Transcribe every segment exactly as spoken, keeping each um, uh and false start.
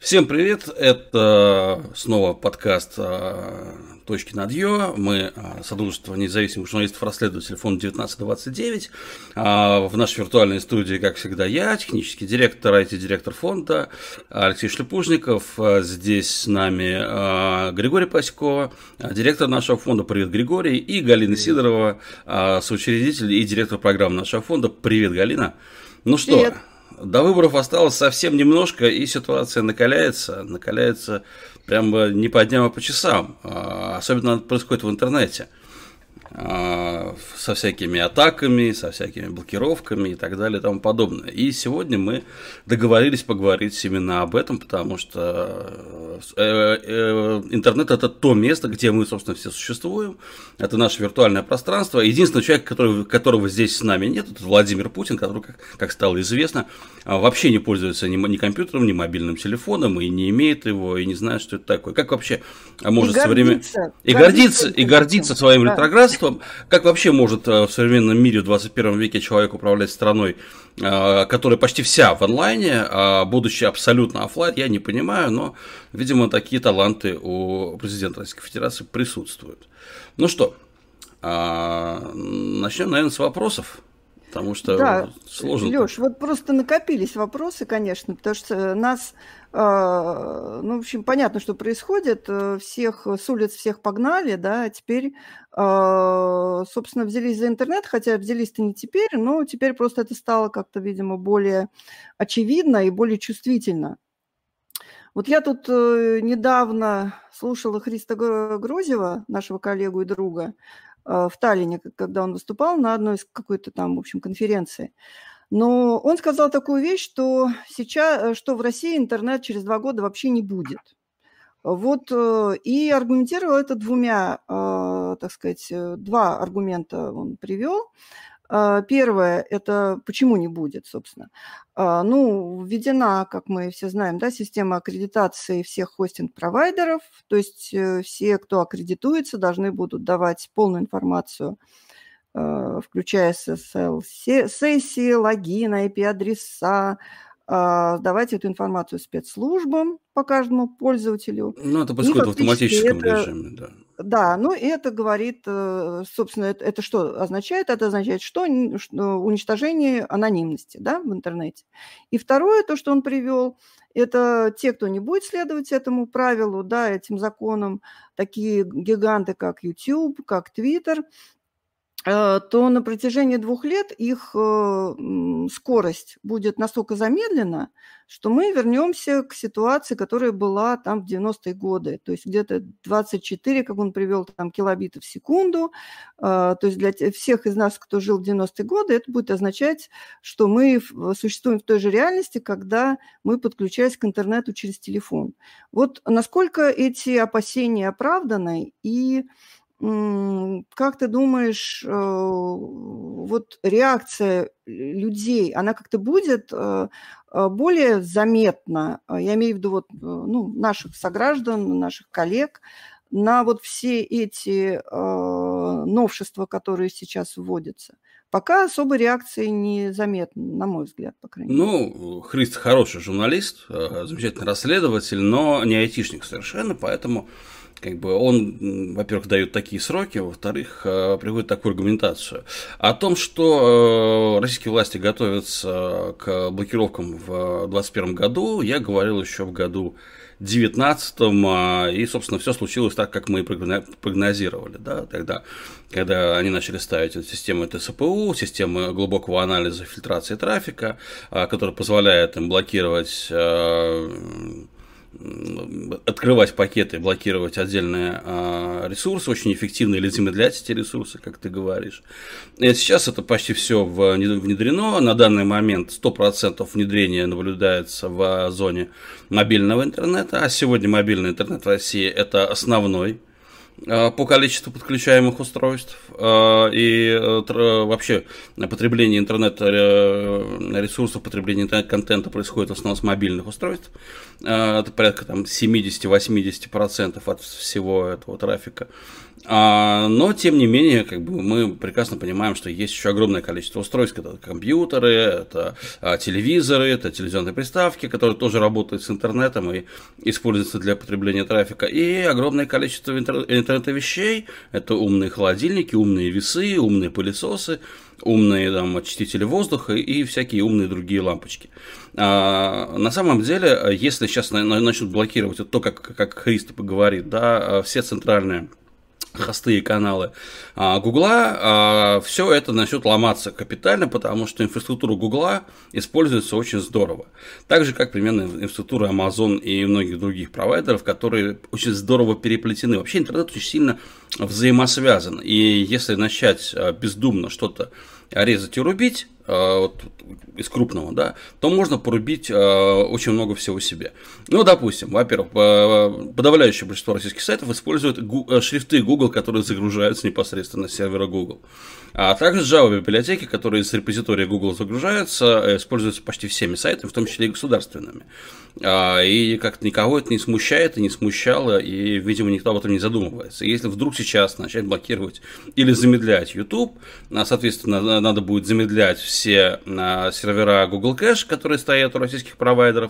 Всем привет, это снова подкаст «Точки над Ё». Мы Содружество независимых журналистов-расследователей фонда девятнадцать двадцать девять. В нашей виртуальной студии, как всегда, я, технический директор, ай ти-директор фонда Алексей Шлепужников. Здесь с нами Григорий Пасько, директор нашего фонда. Привет, Григорий. И Галина Сидорова, соучредитель и директор программы нашего фонда. Привет, Галина. Ну что... Привет. До выборов осталось совсем немножко, и ситуация накаляется, накаляется прямо не по дням, а по часам. Особенно это происходит в интернете. Со всякими атаками, со всякими блокировками и так далее и тому подобное. И сегодня мы договорились поговорить именно об этом, потому что интернет – это то место, где мы, собственно, все существуем. Это наше виртуальное пространство. Единственный человек, который, которого здесь с нами нет, это Владимир Путин, который, как, как стало известно, вообще не пользуется ни, ни компьютером, ни мобильным телефоном, и не имеет его, и не знает, что это такое. Как вообще может современный... И гордится, и гордится своим да. ретроградством. Как вообще может в современном мире в двадцать первом веке человек управлять страной, которая почти вся в онлайне, а будучи абсолютно офлайн, я не понимаю, но, видимо, такие таланты у президента Российской Федерации присутствуют. Ну что, начнем, наверное, с вопросов. Потому что да, сложно. Лёш, вот просто накопились вопросы, конечно, потому что нас, э, ну, в общем, понятно, что происходит, всех с улиц всех погнали, да, а теперь, э, собственно, взялись за интернет, хотя взялись-то не теперь, но теперь просто это стало как-то, видимо, более очевидно и более чувствительно. Вот я тут э, недавно слушала Христа Грозева, нашего коллегу и друга, в Таллине, когда он выступал на одной из какой-то там, в общем, конференции. Но он сказал такую вещь, что сейчас, что в России интернет через два года вообще не будет. Вот, и аргументировал это двумя, так сказать, два аргумента он привел. Первое – это почему не будет, собственно. Ну, введена, как мы все знаем, да, система аккредитации всех хостинг-провайдеров, то есть все, кто аккредитуется, должны будут давать полную информацию, включая эс эс эл-сессии, логин, ай пи-адреса, давать эту информацию спецслужбам по каждому пользователю. Ну, это происходит в автоматическом это... режиме, да. Да, ну и это говорит, собственно, это, это что означает? Это означает, что уничтожение анонимности, да, в интернете. И второе, то, что он привел, это те, кто не будет следовать этому правилу, да, этим законам, такие гиганты, как YouTube, как Twitter, то на протяжении двух лет их скорость будет настолько замедлена, что мы вернемся к ситуации, которая была там в девяностые годы, то есть где-то двадцать четыре, как он привел, там, килобитов в секунду. То есть для всех из нас, кто жил в девяностые годы, это будет означать, что мы существуем в той же реальности, когда мы подключались к интернету через телефон. Вот насколько эти опасения оправданы и... Как ты думаешь, вот реакция людей, она как-то будет более заметна, я имею в виду вот, ну, наших сограждан, наших коллег, на вот все эти новшества, которые сейчас вводятся? Пока особой реакции не заметно, на мой взгляд, по крайней мере. Ну, Христ хороший журналист, замечательный расследователь, но не айтишник совершенно, поэтому... Как бы он, во-первых, дает такие сроки, во-вторых, приводит такую аргументацию. О том, что российские власти готовятся к блокировкам в двадцать первом году, я говорил еще в году девятнадцатом, и, собственно, все случилось так, как мы и прогнозировали, да, тогда, когда они начали ставить эту систему тэ эс пэ у, систему глубокого анализа фильтрации трафика, которая позволяет им блокировать... открывать пакеты, блокировать отдельные а, ресурсы, очень эффективно, или замедлять эти ресурсы, как ты говоришь. И сейчас это почти все внедрено. На данный момент сто процентов внедрения наблюдается в зоне мобильного интернета, а сегодня мобильный интернет в России – это основной по количеству подключаемых устройств, и вообще потребление интернет-ресурсов, потребление интернет-контента происходит в основном с мобильных устройств. Это порядка там, семьдесят-восемьдесят процентов от всего этого трафика. А, но, тем не менее, как бы мы прекрасно понимаем, что есть еще огромное количество устройств, это компьютеры, это а, телевизоры, это телевизионные приставки, которые тоже работают с интернетом и используются для потребления трафика, и огромное количество интер- интернета вещей, это умные холодильники, умные весы, умные пылесосы, умные там, очистители воздуха и всякие умные другие лампочки. А, на самом деле, если сейчас начнут блокировать вот то, как, как Христо говорит, да, все центральные хосты и каналы Гугла, а, все это начнет ломаться капитально, потому что инфраструктура Гугла используется очень здорово. Так же, как примерно инфраструктура Amazon и многих других провайдеров, которые очень здорово переплетены. Вообще интернет очень сильно взаимосвязан. И если начать бездумно что-то резать и рубить, вот, из крупного, да, то можно порубить э, очень много всего себе. Ну, допустим, во-первых, подавляющее большинство российских сайтов используют гу- шрифты Google, которые загружаются непосредственно с сервера Google. А также Java библиотеки, которые из репозитория Google загружаются, используются почти всеми сайтами, в том числе и государственными. А, и как-то никого это не смущает и не смущало, и, видимо, никто об этом не задумывается. И если вдруг сейчас начать блокировать или замедлять YouTube, соответственно, надо будет замедлять все сервера Google Cache, которые стоят у российских провайдеров,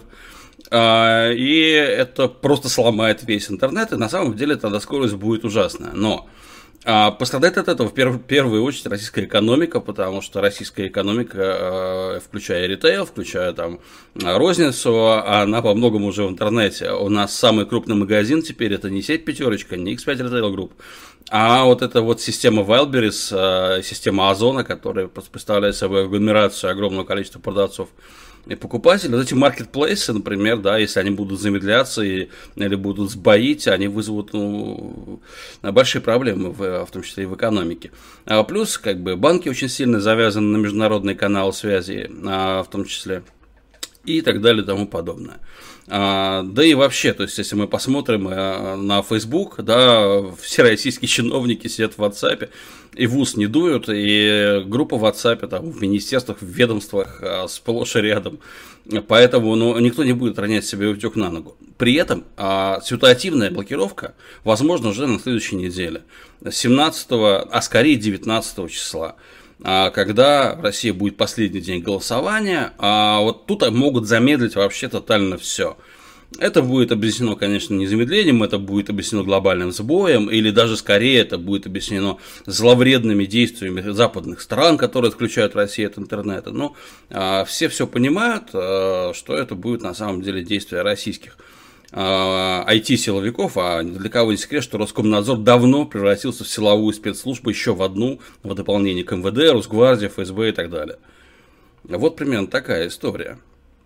и это просто сломает весь интернет, и на самом деле тогда скорость будет ужасная. Но пострадает от этого в первую очередь российская экономика, потому что российская экономика, включая ритейл, включая там розницу, она по многому уже в интернете. У нас самый крупный магазин теперь это не сеть Пятерочка, не икс пять Retail Group, а вот эта вот система Wildberries, система Озона, которая представляет собой агломерацию огромного количества продавцов и покупателей. Вот эти маркетплейсы, например, да, если они будут замедляться и, или будут сбоить, они вызовут ну, большие проблемы, в, в том числе и в экономике. А плюс, как бы, банки очень сильно завязаны на международные каналы связи, а, в том числе, и так далее и тому подобное. А, да и вообще, то есть, если мы посмотрим а, на Facebook, да, все российские чиновники сидят в WhatsApp и в ус не дуют, и группа в WhatsApp там, в министерствах, в ведомствах а, сплошь и рядом. Поэтому ну, никто не будет ронять себе утюг на ногу. При этом а, ситуативная блокировка возможна уже на следующей неделе, семнадцатого, а скорее девятнадцатого числа. Когда в России будет последний день голосования, а вот тут могут замедлить вообще тотально все. Это будет объяснено, конечно, не замедлением, это будет объяснено глобальным сбоем, или даже скорее это будет объяснено зловредными действиями западных стран, которые отключают Россию от интернета. Но а, все все понимают, а, что это будет на самом деле действия российских ай ти-силовиков, а для кого не секрет, что Роскомнадзор давно превратился в силовую спецслужбу, еще в одну, в дополнение к эм вэ дэ, Росгвардии, эф эс бэ и так далее. Вот примерно такая история.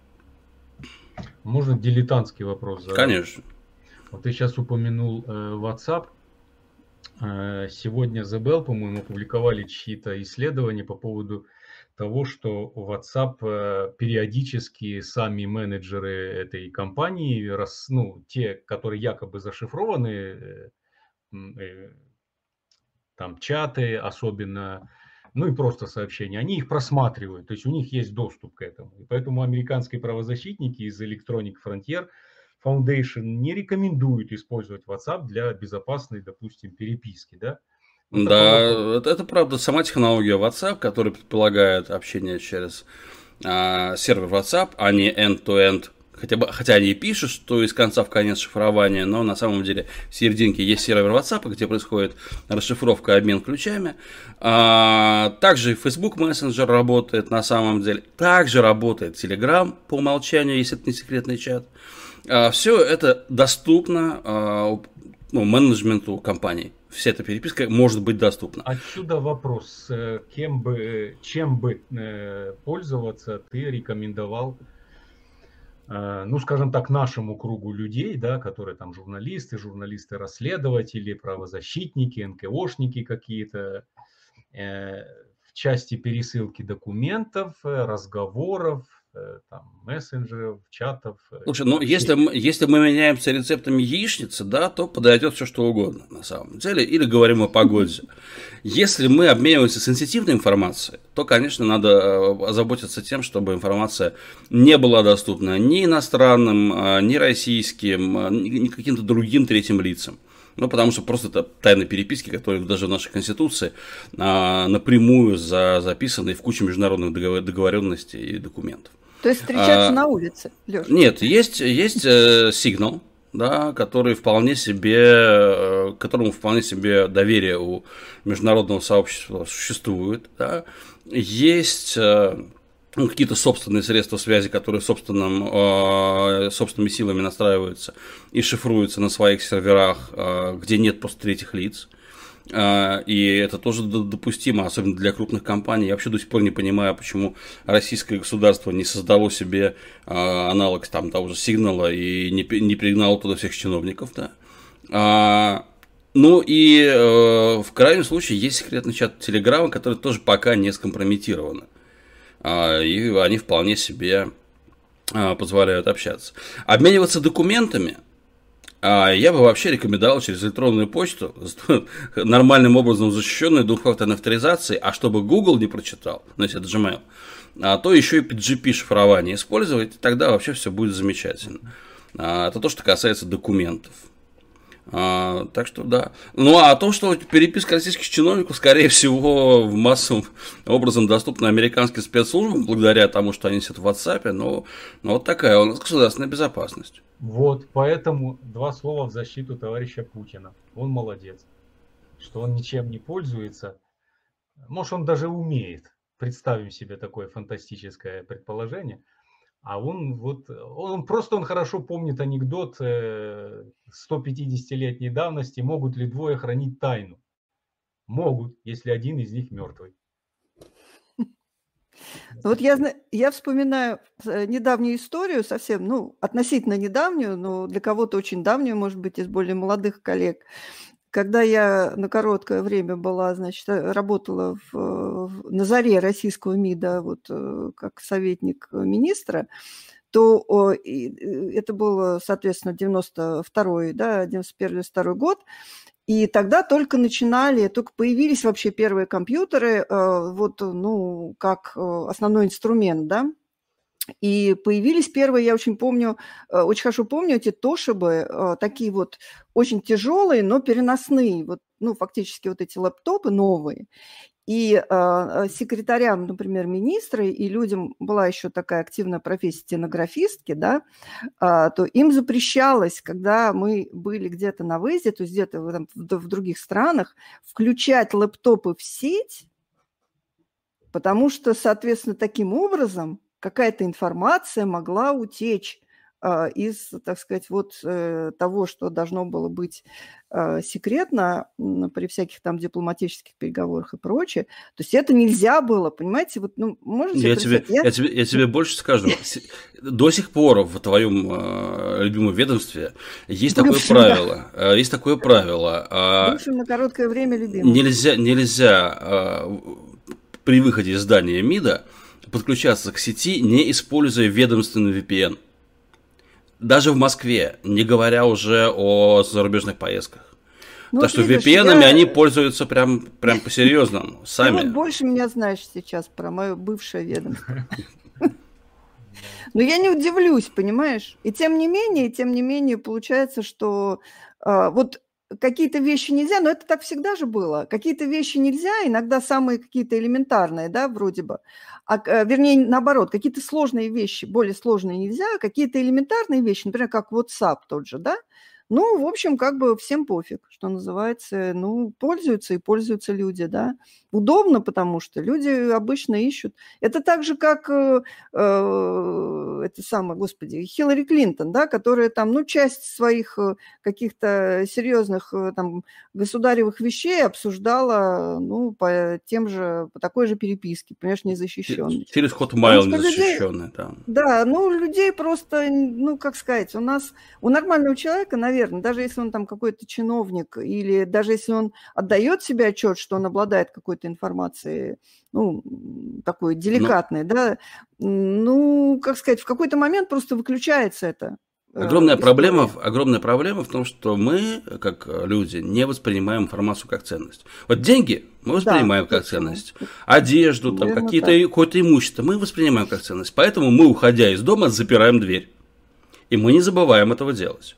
Можно дилетантский вопрос задать? Конечно. Вот ты сейчас упомянул э, WhatsApp. Э, сегодня The Bell, по-моему, опубликовали чьи-то исследования по поводу того, что WhatsApp э, периодически сами менеджеры этой компании, рас, ну, те, которые якобы зашифрованы, э, э, там чаты особенно, ну и просто сообщения, они их просматривают, то есть у них есть доступ к этому. И поэтому американские правозащитники из Electronic Frontier Foundation не рекомендуют использовать WhatsApp для безопасной, допустим, переписки, да? Вот да, это, это правда сама технология WhatsApp, которая предполагает общение через а, сервер WhatsApp, а не end-to-end. Хотя, бы, хотя они и пишут, что из конца в конец шифрования, но на самом деле в серединке есть сервер WhatsApp, где происходит расшифровка и обмен ключами. А, также Facebook Messenger работает на самом деле. Также работает Telegram по умолчанию, если это не секретный чат. А, все это доступно а, ну, менеджменту компаний. Вся эта переписка может быть доступна. Отсюда вопрос, кем бы, чем бы пользоваться ты рекомендовал, ну, скажем так, нашему кругу людей, да, которые там журналисты, журналисты-расследователи, правозащитники, эн ка о-шники какие-то, в части пересылки документов, разговоров, там, мессенджеров, чатов. Слушай, ну если мы, если мы меняемся рецептами яичницы, да, то подойдет все что угодно на самом деле, или говорим о погоде. Если мы обмениваемся сенситивной информацией, то, конечно, надо озаботиться тем, чтобы информация не была доступна ни иностранным, ни российским, ни каким-то другим третьим лицам. Ну, потому что просто это тайны переписки, которые даже в нашей Конституции а, напрямую за, записаны в куче международных договор, договоренностей и документов. То есть встречаться а, на улице, Леша? Нет, есть, есть э, сигнал, да, который вполне себе, которому вполне себе доверие у международного сообщества существует. Да. Есть э, ну, какие-то собственные средства связи, которые собственным, э, собственными силами настраиваются и шифруются на своих серверах, э, где нет просто третьих лиц. Э, и это тоже допустимо, особенно для крупных компаний. Я вообще до сих пор не понимаю, почему российское государство не создало себе э, аналог там, того же сигнала и не, не пригнало туда всех чиновников. Да. А, ну и э, в крайнем случае есть секретный чат Телеграма, который тоже пока не скомпрометирован. И они вполне себе позволяют общаться. Обмениваться документами я бы вообще рекомендовал через электронную почту, нормальным образом защищенную двухфакторной авторизацией, а чтобы Google не прочитал, ну если это Gmail, а то еще и пи джи пи шифрование использовать, тогда вообще все будет замечательно. Это то, что касается документов. А, так что да. Ну а то, что переписка российских чиновников, скорее всего, в массовом образом доступна американским спецслужбам, благодаря тому, что они сидят в WhatsApp, но, но вот такая у нас государственная безопасность. Вот, поэтому два слова в защиту товарища Путина. Он молодец, что он ничем не пользуется. Может, он даже умеет. Представим себе такое фантастическое предположение. А он вот, он просто он хорошо помнит анекдот сто пятидесятилетней давности. Могут ли двое хранить тайну? Могут, если один из них мертвый. Вот я, я вспоминаю недавнюю историю, совсем, ну, относительно недавнюю, но для кого-то очень давнюю, может быть, из более молодых коллег. Когда я на короткое время была, значит, работала в, в, на заре российского МИДа, вот как советник министра, то о, и, это был, соответственно, девяносто второй, да, девяносто первый девяносто второй год, и тогда только начинали, только появились вообще первые компьютеры, вот, ну, как основной инструмент, да. И появились первые, я очень помню, очень хорошо помню эти тошибы, такие вот очень тяжелые, но переносные, вот, ну, фактически вот эти лэптопы новые. И э, секретарям, например, министра, и людям была еще такая активная профессия стенографистки, да, э, то им запрещалось, когда мы были где-то на выезде, то есть где-то в, там, в, в других странах, включать лэптопы в сеть, потому что, соответственно, таким образом какая-то информация могла утечь э, из, так сказать, вот э, того, что должно было быть э, секретно э, при всяких там дипломатических переговорах и прочее. То есть это нельзя было, понимаете? Вот, ну, можете я, тебе, я... Я, тебе, я тебе больше скажу. До сих пор в твоем э, любимом ведомстве есть такое Бывшим, правило. Да. Есть такое правило. Бывшим на короткое время любимым. Нельзя, нельзя э, при выходе из здания МИДа подключаться к сети, не используя ведомственный ви пи эн. Даже в Москве, не говоря уже о зарубежных поездках. Ну, так что видишь, ви пи эн-ами я... они пользуются прям, прям по-серьезному, сами. Ты вот больше меня знаешь сейчас про мое бывшее ведомство. Но я не удивлюсь, понимаешь? И тем не менее, тем не менее, получается, что вот какие-то вещи нельзя, но это так всегда же было. Какие-то вещи нельзя, иногда самые какие-то элементарные, да, вроде бы. А, вернее, наоборот, какие-то сложные вещи, более сложные нельзя, какие-то элементарные вещи, например, как WhatsApp тот же, да. Ну, в общем, как бы всем пофиг, что называется. Ну, пользуются и пользуются люди, да. Удобно, потому что люди обычно ищут. Это так же, как э, э, это самое, господи, Хиллари Клинтон, да, которая там, ну, часть своих каких-то серьезных там государевых вещей обсуждала, ну, по тем же, по такой же переписке, понимаешь, незащищенной. Через Hotmail незащищенной, да. Да, ну, людей просто, ну, как сказать, у нас, у нормального человека, наверное, Наверное, даже если он там какой-то чиновник, или даже если он отдает себе отчет, что он обладает какой-то информацией, ну, такой деликатной, ну, да, ну, как сказать, в какой-то момент просто выключается это. Огромная э, проблема, огромная проблема в том, что мы, как люди, не воспринимаем информацию как ценность. Вот деньги мы воспринимаем да, как точно. ценность, одежду, там, какие-то, какое-то имущество мы воспринимаем как ценность. Поэтому мы, уходя из дома, запираем дверь. И мы не забываем этого делать.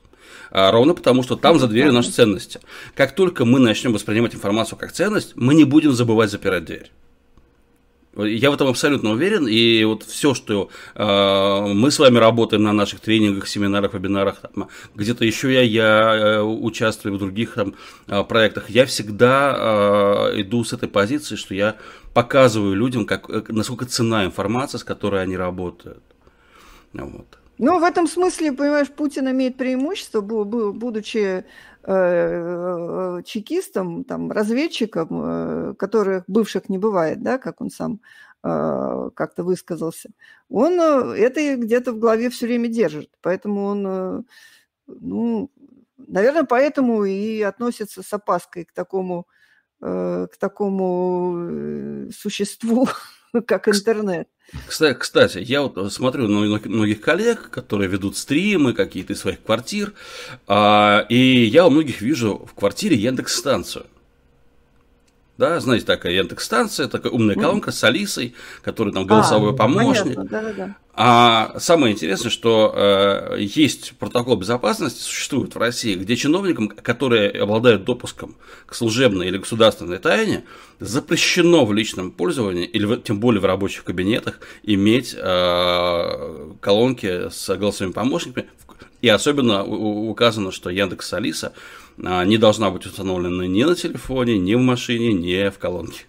А ровно потому, что там за дверью наши ценности. Как только мы начнем воспринимать информацию как ценность, мы не будем забывать запирать дверь. Я в этом абсолютно уверен, и вот все, что э, мы с вами работаем на наших тренингах, семинарах, вебинарах, там, где-то еще я, я э, участвую в других там, э, проектах, я всегда э, иду с этой позиции, что я показываю людям, как, насколько ценна информация, с которой они работают. Вот. Ну, в этом смысле, понимаешь, Путин имеет преимущество, будучи э, чекистом, там, разведчиком, э, которых бывших не бывает, да, как он сам э, как-то высказался. Он э, это где-то в голове все время держит, поэтому он, э, ну, наверное, поэтому и относится с опаской к такому, э, к такому существу, как интернет. Кстати, я вот смотрю на многих коллег, которые ведут стримы какие-то из своих квартир, и я у многих вижу в квартире Яндекс-станцию. Да, знаете, такая Яндекс-станция, такая умная колонка с Алисой, которая там голосовой а, помощник. Понятно, да, да. А самое интересное, что э, есть протокол безопасности, существует в России, где чиновникам, которые обладают допуском к служебной или государственной тайне, запрещено в личном пользовании, или в, тем более в рабочих кабинетах, иметь э, колонки с голосовыми помощниками. И особенно указано, что Яндекс Алиса не должна быть установлена ни на телефоне, ни в машине, ни в колонке.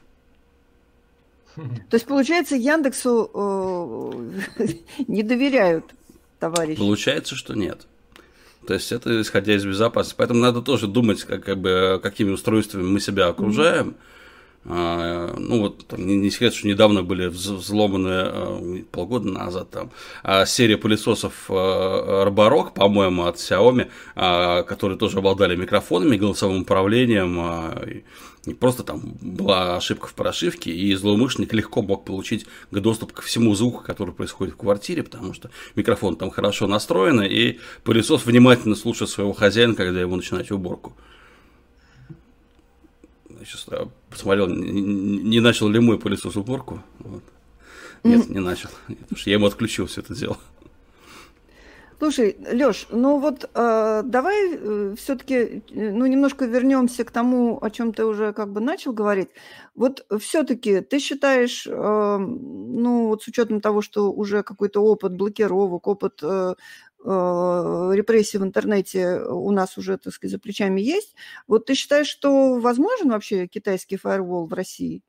То есть, получается, Яндексу э, не доверяют, товарищи? Получается, что нет. То есть, это исходя из безопасности. Поэтому надо тоже думать, как, как бы, какими устройствами мы себя окружаем. Mm-hmm. А, ну, вот там, не, не секрет, что недавно были взломаны, полгода назад, там, серия пылесосов Роборок, по-моему, от Xiaomi, которые тоже обладали микрофонами, голосовым управлением. И просто там была ошибка в прошивке, и злоумышленник легко мог получить доступ ко всему звуку, который происходит в квартире, потому что микрофон там хорошо настроен, и пылесос внимательно слушает своего хозяина, когда ему начинать уборку. Я сейчас посмотрел, не, не начал ли мой пылесос уборку. Вот. Нет, mm-hmm. не начал, потому что я ему отключил все это дело. Слушай, Лёш, ну вот э, давай э, все-таки ну, немножко вернемся к тому, о чем ты уже как бы начал говорить. Вот все-таки ты считаешь, э, ну вот с учетом того, что уже какой-то опыт блокировок, опыт э, э, репрессий в интернете у нас уже, так сказать, за плечами есть, вот ты считаешь, что возможен вообще китайский фаервол в России?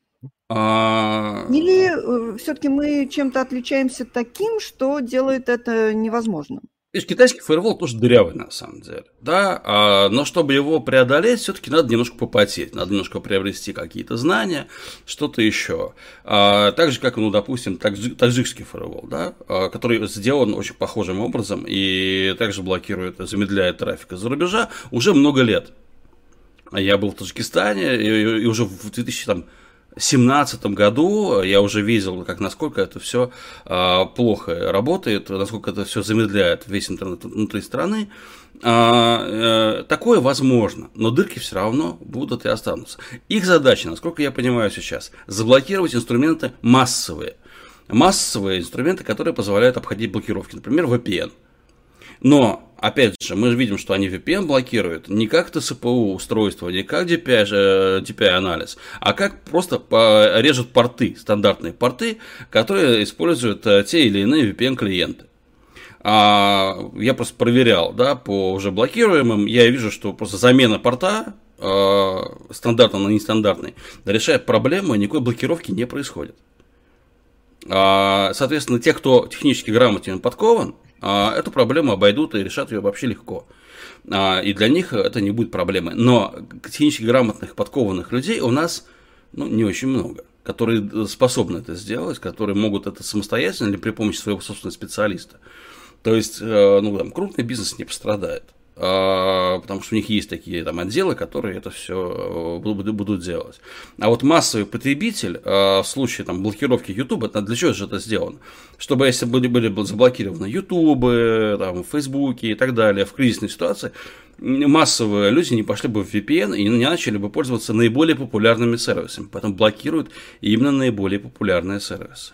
Или все-таки мы чем-то отличаемся таким, что делает это невозможным? Видишь, китайский фаервол тоже дырявый на самом деле, да, но чтобы его преодолеть, все-таки надо немножко попотеть, надо немножко приобрести какие-то знания, что-то еще. Так же, как, ну, допустим, таджикский фаервол, да, который сделан очень похожим образом и также блокирует, замедляет трафик из-за рубежа уже много лет. Я был в Таджикистане, и уже в две тысячи семнадцатом году я уже видел, как, насколько это все а, плохо работает, насколько это все замедляет весь интернет внутри страны. А, а, такое возможно, но дырки все равно будут и останутся. Их задача, насколько я понимаю сейчас, заблокировать инструменты массовые. Массовые инструменты, которые позволяют обходить блокировки, например, ви пи эн. Но, опять же, мы видим, что они ви пи эн блокируют не как ти эс пи у устройство, не как ди пи ай-анализ, а как просто режут порты, стандартные порты, которые используют те или иные ви пи эн-клиенты. Я просто проверял, да, по уже блокируемым, я вижу, что просто замена порта стандартный на нестандартный решает проблему, и никакой блокировки не происходит. Соответственно, те, кто технически грамотен и подкован, эту проблему обойдут и решат ее вообще легко. И для них это не будет проблемой. Но технически грамотных, подкованных людей у нас, ну, не очень много, которые способны это сделать, которые могут это самостоятельно или при помощи своего собственного специалиста. То есть, ну, там, крупный бизнес не пострадает. Потому что у них есть такие там отделы, которые это все будут делать. А вот массовый потребитель в случае там, блокировки YouTube, для чего же это сделано? Чтобы если были, были заблокированы YouTube, там, Facebook и так далее в кризисной ситуации, массовые люди не пошли бы в ви пи эн и не начали бы пользоваться наиболее популярными сервисами. Поэтому блокируют именно наиболее популярные сервисы.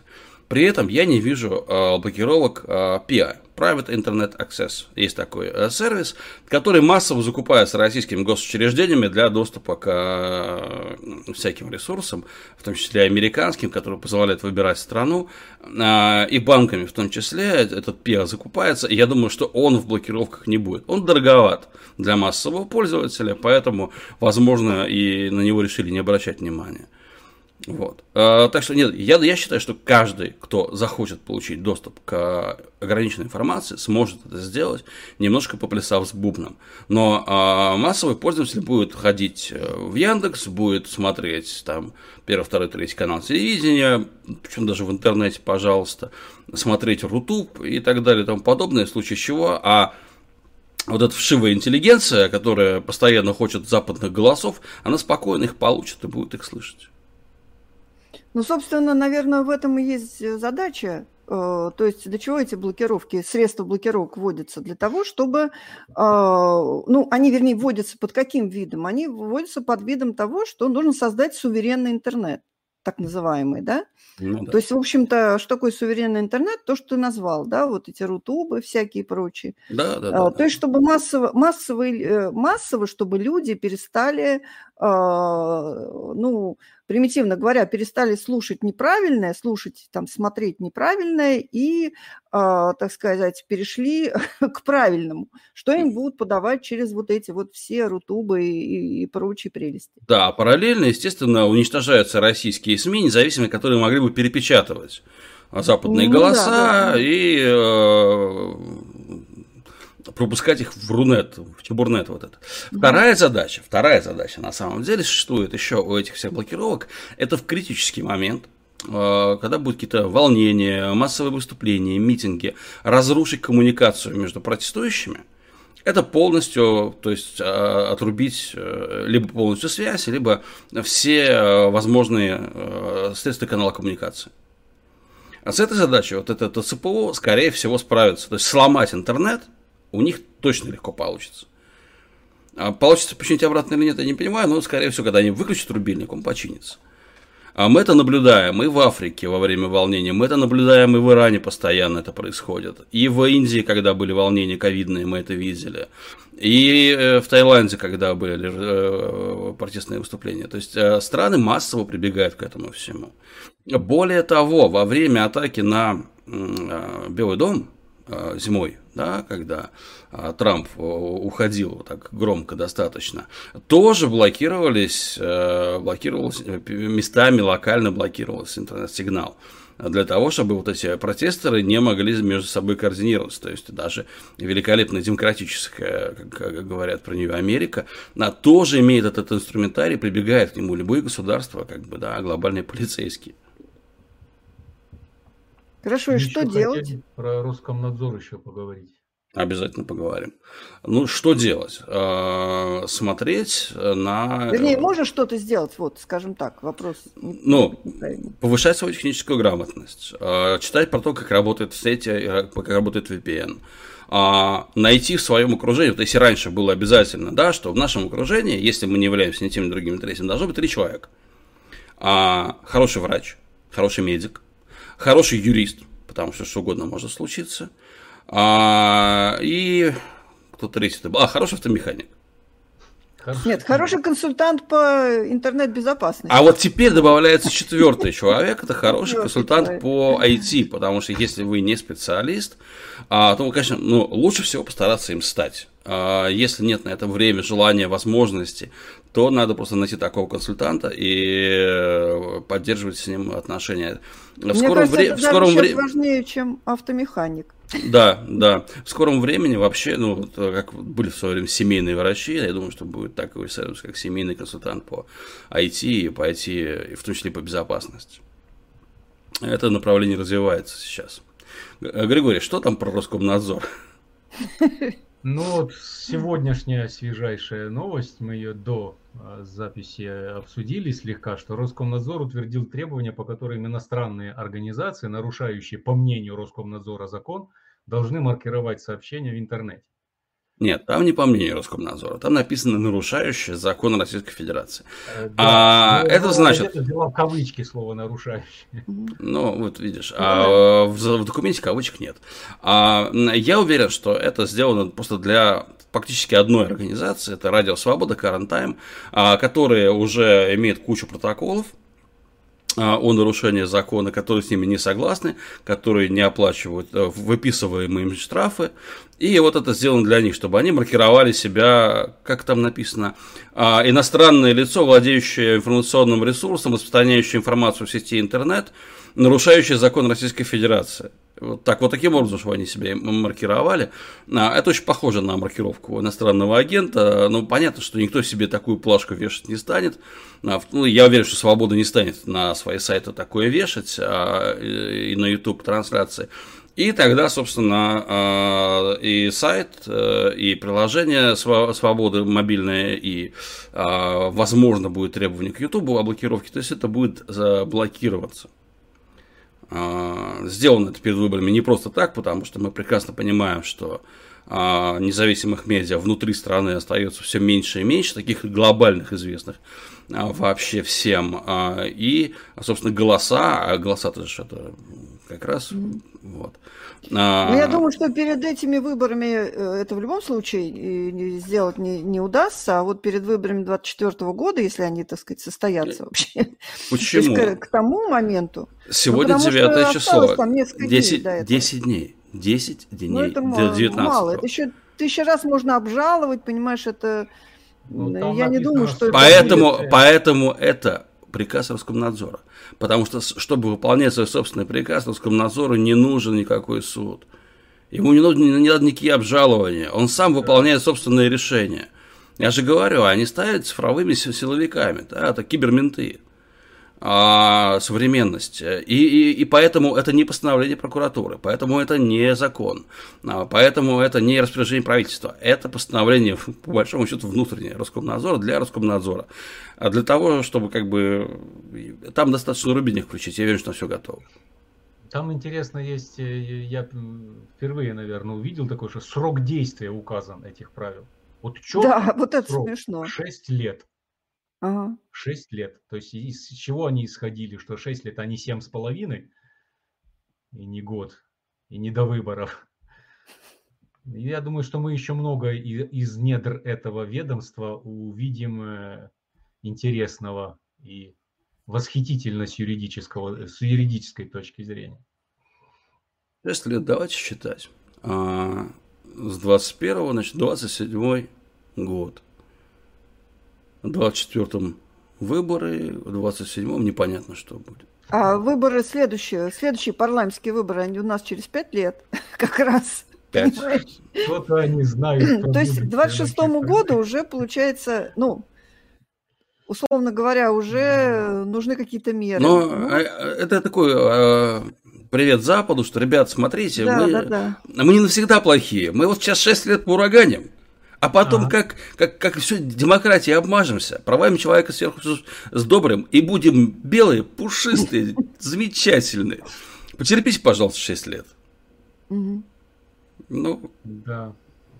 При этом я не вижу э, блокировок э, пи ай, Private Internet Access. Есть такой э, сервис, который массово закупается российскими госучреждениями для доступа к э, всяким ресурсам, в том числе американским, которые позволяют выбирать страну, э, и банками в том числе. Этот пи ай закупается, и я думаю, что он в блокировках не будет. Он дороговат для массового пользователя, поэтому, возможно, и на него решили не обращать внимания. Вот. А, так что нет, я, я считаю, что каждый, кто захочет получить доступ к ограниченной информации, сможет это сделать, немножко поплясав с бубном. Но а, массовый пользователь будет ходить в Яндекс, будет смотреть там первый, второй, третий канал телевидения, причем даже в интернете, пожалуйста, смотреть Рутуб и так далее и тому подобное, в случае чего, а вот эта вшивая интеллигенция, которая постоянно хочет западных голосов, она спокойно их получит и будет их слышать. Ну, собственно, наверное, в этом и есть задача. То есть для чего эти блокировки, средства блокировок вводятся? Для того, чтобы, ну, они, вернее, вводятся под каким видом? Они вводятся под видом того, что нужно создать суверенный интернет, так называемый, да? Ну, да. То есть, в общем-то, что такое суверенный интернет? То, что ты назвал, да, вот эти рутубы всякие прочие. Да, да, да. То да. есть, чтобы массово, массово, массово, чтобы люди перестали, ну, примитивно говоря, перестали слушать неправильное, слушать, там, смотреть неправильное и, так сказать, перешли к правильному, что им будут подавать через вот эти вот все рутубы и, и прочие прелести. Да, параллельно, естественно, уничтожаются российские СМИ, независимые, которые могли бы перепечатывать западные ну, голоса да, да. и э, пропускать их в Рунет, в Чебурнет вот это. Вторая задача, вторая задача на самом деле существует еще у этих всех блокировок, это в критический момент, когда будут какие-то волнения, массовые выступления, митинги, разрушить коммуникацию между протестующими. Это полностью, то есть отрубить либо полностью связь, либо все возможные средства канала коммуникации. А с этой задачей вот это ТЦПО, скорее всего, справится. То есть сломать интернет у них точно легко получится. Получится починить обратно или нет, я не понимаю, но, скорее всего, когда они выключат рубильник, он починится. А мы это наблюдаем и в Африке во время волнений, мы это наблюдаем и в Иране постоянно это происходит. И в Индии, когда были волнения ковидные, мы это видели. И в Таиланде, когда были протестные выступления. То есть страны массово прибегают к этому всему. Более того, во время атаки на Белый дом зимой, да, когда Трамп уходил так громко достаточно, тоже блокировались, блокировалось, местами локально блокировался интернет-сигнал, для того, чтобы вот эти протестеры не могли между собой координироваться. То есть даже великолепная демократическая, как говорят про нее, Америка, она тоже имеет этот инструментарий, прибегает к нему любые государства, как бы, да, глобальные полицейские. Хорошо, и что делать? Про Роскомнадзор еще поговорить. Обязательно поговорим. Ну, что делать? Смотреть на... Вернее, можно что-то сделать? Вот, скажем так, вопрос. Ну, повышать свою техническую грамотность, читать про то, как работает сети, как работает ви пи эн, найти в своем окружении, вот если раньше было обязательно, да, что в нашем окружении, если мы не являемся ни тем, ни другим, ни третьим, должно быть три человека. Хороший врач, хороший медик, хороший юрист, потому что что угодно может случиться. А, и кто третий? А, хороший автомеханик. Нет, хороший консультант по интернет-безопасности. А вот теперь добавляется четвертый человек, это хороший консультант по ай ти, потому что если вы не специалист, то, конечно, ну, лучше всего постараться им стать. Если нет на это время, желания, возможности, то надо просто найти такого консультанта и поддерживать с ним отношения. В Мне скором кажется, вре- это в скором вре- важнее, чем автомеханик. Да, да. В скором времени вообще, ну, как были в свое время семейные врачи, я думаю, что будет такой сервис, как семейный консультант по ай ти, по ай ти, и в том числе по безопасности. Это направление развивается сейчас. Григорий, что там про Роскомнадзор? Ну, вот сегодняшняя свежайшая новость, мы ее до записи обсудили слегка, что Роскомнадзор утвердил требования, по которым иностранные организации, нарушающие, по мнению Роскомнадзора, закон, должны маркировать сообщения в интернете. Нет, там не по мнению Роскомнадзора, там написано «нарушающее закон Российской Федерации». Да, А ну, это ну, значит... Это взяла в кавычки слово «нарушающее». Ну, вот видишь, а в, в документе кавычек нет. А я уверен, что это сделано просто для практически одной организации, это Радио Свобода, Current Time, которая уже имеет кучу протоколов о нарушении закона, которые с ними не согласны, которые не оплачивают выписываемые им штрафы. И вот это сделано для них, чтобы они маркировали себя, как там написано, иностранное лицо, владеющее информационным ресурсом, распространяющее информацию в сети интернет, нарушающее закон Российской Федерации. Вот так вот таким образом, чтобы они себя маркировали. Это очень похоже на маркировку иностранного агента. Ну, понятно, что никто себе такую плашку вешать не станет. Ну, я уверен, что Свобода не станет на свои сайты такое вешать, и на YouTube трансляции. И тогда, собственно, и сайт, и приложение Свободы мобильное, и, возможно, будет требование к YouTube о блокировке. То есть это будет блокироваться. Сделано это перед выборами не просто так, потому что мы прекрасно понимаем, что независимых медиа внутри страны остается все меньше и меньше, таких глобальных известных вообще всем. И, собственно, голоса, а голоса-то же это как раз вот. Ну, я думаю, что перед этими выборами это в любом случае сделать не, не удастся, а вот перед выборами двадцать четвёртого года, если они, так сказать, состоятся вообще. Почему? То есть к, к тому моменту. Сегодня ну, девятое число. десять, десять дней. десять дней. Ну, это до девятнадцатого. Мало. Это еще тысячу раз можно обжаловать, понимаешь, это... Ну, я не думаю, что... Поэтому, это будет... поэтому это приказ Роскомнадзора. Потому что, чтобы выполнять свой собственный приказ, Роскомнадзору не нужен никакой суд. Ему не нужны не надо никакие обжалования. Он сам выполняет собственные решения. Я же говорю, они ставят цифровыми силовиками. Да, это киберменты. А, современность. И, и, и поэтому это не постановление прокуратуры, поэтому это не закон, поэтому это не распоряжение правительства, это постановление, по большому счету, внутреннее Роскомнадзора для Роскомнадзора. А для того, чтобы как бы там достаточно рубильник включить, я верю, что все готово. Там интересно есть, я впервые, наверное, увидел такой, что срок действия указан этих правил. Вот четко, да, вот это срок смешно. шесть лет. Ага. шесть лет. То есть из чего они исходили, что шесть лет, а не семь с половиной, и не год, и не до выборов. Я думаю, что мы еще много из недр этого ведомства увидим интересного и восхитительно с, юридического, с юридической точки зрения. шесть лет давайте считать. А, с двадцать первого, значит, двадцать седьмой год. В двадцать четвёртом выборы, в двадцать седьмом непонятно, что будет. А выборы следующие, следующие парламентские выборы, они у нас через пять лет как раз. Пять. Что-то они знают. То есть к двадцать шестому году уже получается, ну, условно говоря, уже нужны какие-то меры. Но ну, это такой э, привет Западу, что, ребят, смотрите, да, мы, да, да. мы не навсегда плохие. Мы вот сейчас шесть лет поураганим. А потом, а. как, как, как все демократии обмажемся, правами человека сверху с добрым, и будем белые, пушистые, замечательные. Потерпите, пожалуйста, шесть лет. Угу. Ну, да.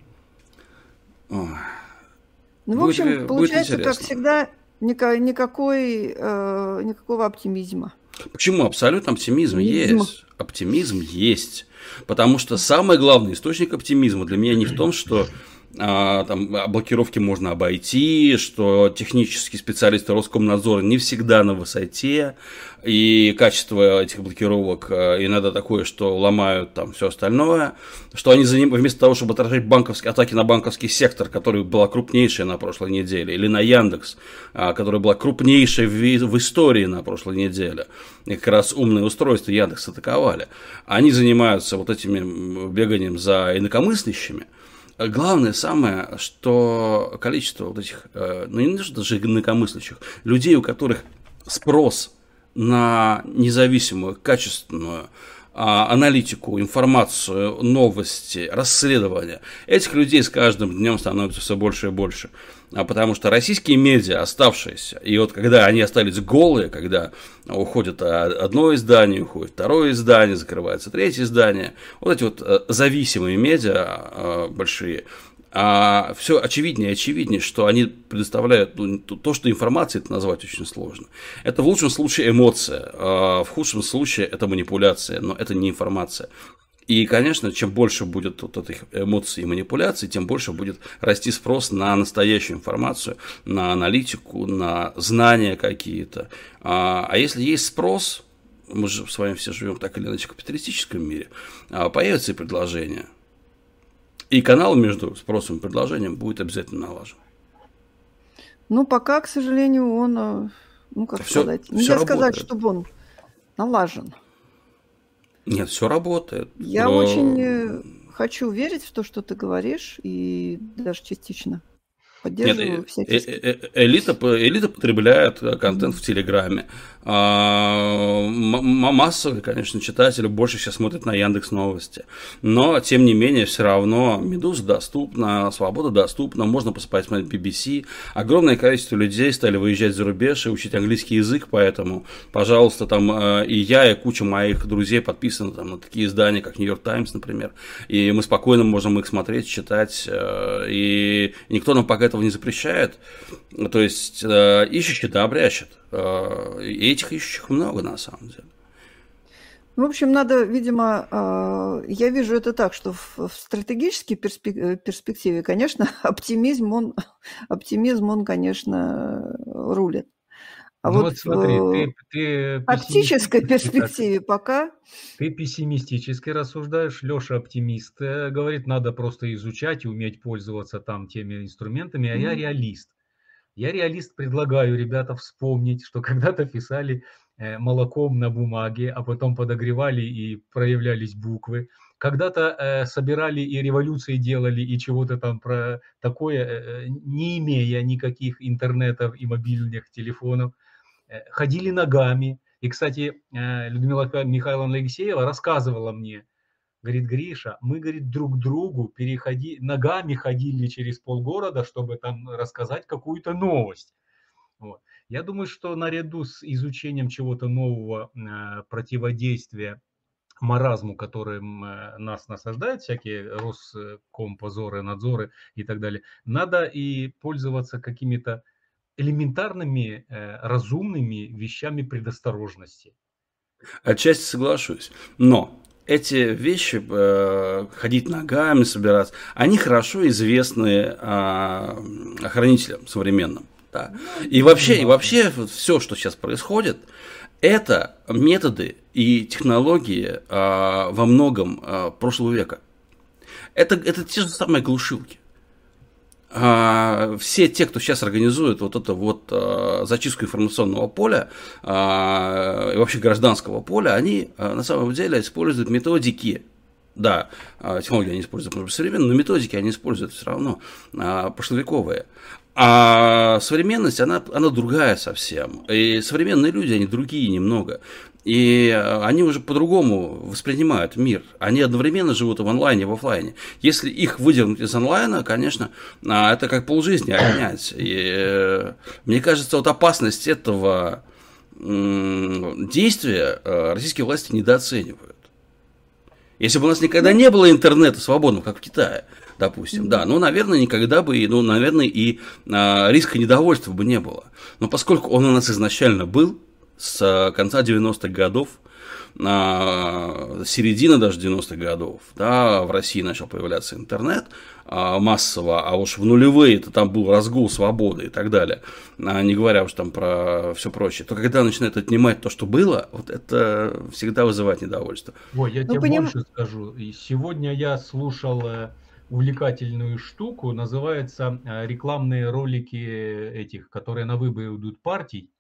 Ну, в общем, будет, получается, будет как всегда, никакой, э, никакого оптимизма. Почему? Абсолютно оптимизм есть. Оптимизм есть. Потому что самый главный источник оптимизма для меня не в том, что а, там, блокировки можно обойти, что технические специалисты Роскомнадзора не всегда на высоте, и качество этих блокировок иногда такое, что ломают там все остальное, что они вместо того, чтобы отражать банковские атаки на банковский сектор, который была крупнейшая на прошлой неделе, или на Яндекс, которая была крупнейшей в, в истории на прошлой неделе, и как раз умные устройства Яндекс атаковали, они занимаются вот этими беганием за инакомыслящими. Главное самое, что количество вот этих, ну не даже инакомыслящих, людей, у которых спрос на независимую, качественную а, аналитику, информацию, новости, расследования, этих людей с каждым днем становится все больше и больше. А потому что российские медиа, оставшиеся, и вот когда они остались голые, когда уходит одно издание, уходит второе издание, закрывается третье издание, вот эти вот зависимые медиа большие, А все очевиднее и очевиднее, что они предоставляют, ну, то, что информацией это назвать очень сложно. Это в лучшем случае эмоция, а в худшем случае это манипуляция, но это не информация. И, конечно, чем больше будет вот этих эмоций и манипуляций, тем больше будет расти спрос на настоящую информацию, на аналитику, на знания какие-то. А если есть спрос, мы же с вами все живем так или иначе в капиталистическом мире, появятся и предложения. И канал между спросом и предложением будет обязательно налажен. Ну, пока, к сожалению, он, ну, как все, сказать, нельзя сказать, чтобы он налажен. Нет, все работает. Я Но... очень хочу верить в то, что ты говоришь, и даже частично поддерживаю Нет, всячески. Элита, элита потребляет контент в Телеграме. Массовые, конечно, читатели больше сейчас смотрят на Яндекс.Новости. Но, тем не менее, все равно Медуза доступна, Свобода доступна, можно посмотреть би би си. Огромное количество людей стали выезжать за рубеж и учить английский язык, поэтому, пожалуйста, там и я, и куча моих друзей подписаны там, на такие издания, как Нью-Йорк Таймс, например. И мы спокойно можем их смотреть, читать, и никто нам пока этого не запрещает. То есть ищущий да обрящет. И этих ищущих много на самом деле. В общем, надо, видимо, я вижу это так, что в стратегической перспективе, конечно, оптимизм, он, оптимизм, он, конечно, рулит. А ну вот, вот смотри, в ты, ты тактической перспективе пока... Ты пессимистически рассуждаешь, Леша оптимист, говорит, надо просто изучать и уметь пользоваться там теми инструментами, а mm-hmm. я реалист. Я реалист, предлагаю, ребята, вспомнить, что когда-то писали молоком на бумаге, а потом подогревали и проявлялись буквы. Когда-то э, собирали и революции делали, и чего-то там про такое, э, не имея никаких интернетов и мобильных телефонов. Ходили ногами. И, кстати, Людмила Михайловна Алексеева рассказывала мне, говорит, Гриша, мы, говорит, друг к другу переходи, ногами ходили через полгорода, чтобы там рассказать какую-то новость. Вот. Я думаю, что наряду с изучением чего-то нового, противодействия маразму, которым нас насаждают, всякие Роскомпозоры, надзоры и так далее, надо и пользоваться какими-то элементарными, э, разумными вещами предосторожности. Отчасти соглашусь. Но эти вещи, э, ходить ногами, собираться, они хорошо известны э, охранителям современным. Да. И вообще, и вообще все, что сейчас происходит, это методы и технологии э, во многом э, прошлого века. Это, это те же самые глушилки. А, все те, кто сейчас организует вот это вот а, зачистку информационного поля а, и вообще гражданского поля, они а, на самом деле используют методики. Да, технологии они используют современные, но методики они используют все равно а, прошловековые. А современность, она, она другая совсем. И современные люди, они другие немного. И они уже по-другому воспринимают мир. Они одновременно живут и в онлайне, и в офлайне. Если их выдернуть из онлайна, конечно, это как полжизни отнять. И мне кажется, вот опасность этого действия российские власти недооценивают. Если бы у нас никогда не было интернета свободного, как в Китае, допустим, mm-hmm. да, ну, наверное, никогда бы, ну, наверное, и а, риска недовольства бы не было. Но поскольку он у нас изначально был, с конца девяностых годов, а, середины даже девяностых годов, да, в России начал появляться интернет а, массово, а уж в нулевые это там был разгул свободы и так далее, а, не говоря уж там про все прочее, то когда начинают отнимать то, что было, вот это всегда вызывает недовольство. Ой, я ну, тебе поним... больше скажу. И сегодня я слушал увлекательную штуку, называется рекламные ролики этих, которые на выборы идут партий.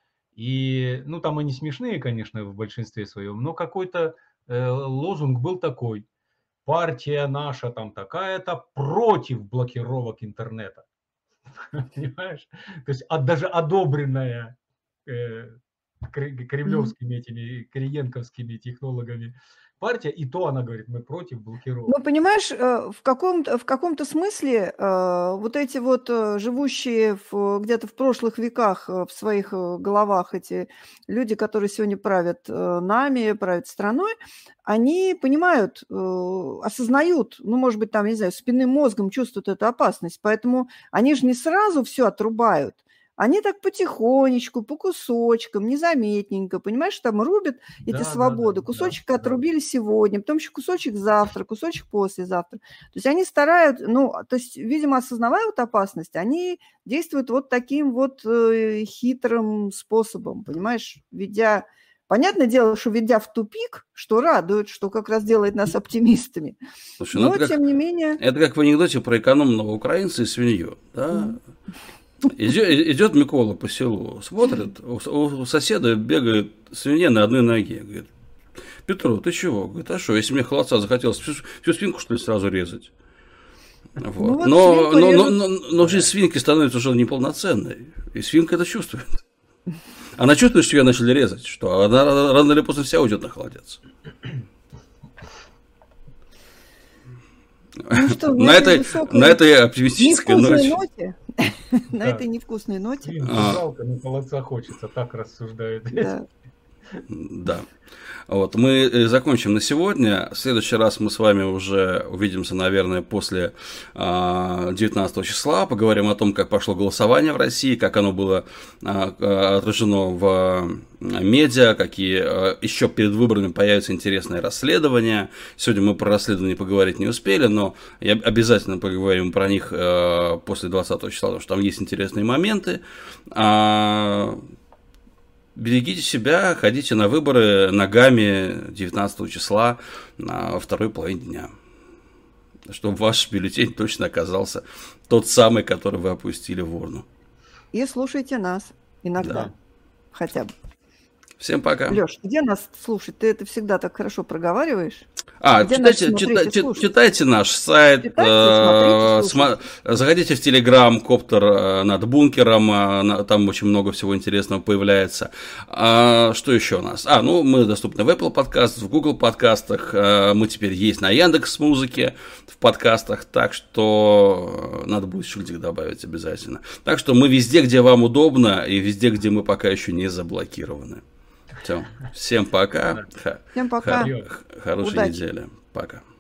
И, ну, там они смешные, конечно, в большинстве своем, но какой-то э, лозунг был такой: партия наша там такая-то против блокировок интернета. Понимаешь? То есть а, даже одобренная э, кремлевскими этими кириенковскими технологами партия, и то она говорит, мы против блокировок. Ну, понимаешь, в каком-то, в каком-то смысле вот эти вот живущие в, где-то в прошлых веках в своих головах эти люди, которые сегодня правят нами, правят страной, они понимают, осознают, ну, может быть, там, я не знаю, спинным мозгом чувствуют эту опасность, поэтому они же не сразу все отрубают. Они так потихонечку, по кусочкам, незаметненько, понимаешь, там рубят эти Да, свободы. да, да, кусочек да, отрубили сегодня, потом еще кусочек завтра, кусочек послезавтра. То есть они старают, ну, то есть, видимо, осознавая вот опасность, они действуют вот таким вот э, хитрым способом, понимаешь, ведя... Понятное дело, что ведя в тупик, что радует, что как раз делает нас оптимистами. Слушай, но, ну тем как, не менее... Это как в анекдоте про экономного украинца и свинью, да? Идет, идет Микола по селу, смотрит, у, у соседа бегает свинья на одной ноге. Говорит, Петру, ты чего? Говорит, а что, если мне холодца захотелось, всю, всю свинку, что ли, сразу резать? Вот. Ну, вот но, но, но, но, но жизнь свинки становится уже неполноценной, и свинка это чувствует. Она чувствует, что ее начали резать, что она рано или поздно вся уйдет на холодец. Ну что, на, этой, высокой, на этой оптимистической ноте. ноте на да. этой невкусной ноте. Блин, жалко, но холодца хочется, так рассуждают. Да. Да. Вот, мы закончим на сегодня. В следующий раз мы с вами уже увидимся, наверное, после девятнадцатого числа. Поговорим о том, как пошло голосование в России, как оно было отражено в медиа, какие еще перед выборами появятся интересные расследования. Сегодня мы про расследования поговорить не успели, но обязательно поговорим про них после двадцатого числа, потому что там есть интересные моменты. Берегите себя, ходите на выборы ногами девятнадцатого числа во второй половине дня, чтобы ваш бюллетень точно оказался тот самый, который вы опустили в урну. И слушайте нас иногда, да. хотя бы. Всем пока. Лёш, где нас слушать? Ты это всегда так хорошо проговариваешь. А, читайте, читайте, читайте наш сайт, читайте, э, смотрите, заходите в Телеграм, Коптер над бункером, э, там очень много всего интересного появляется. А, что еще у нас? А, ну, мы доступны в Apple подкастах, в Google подкастах, э, мы теперь есть на Яндекс.Музыке в подкастах, так что надо будет шильдик добавить обязательно. Так что мы везде, где вам удобно, и везде, где мы пока еще не заблокированы. Все. Всем пока. Всем пока. Хорошей Удачи. недели. Пока.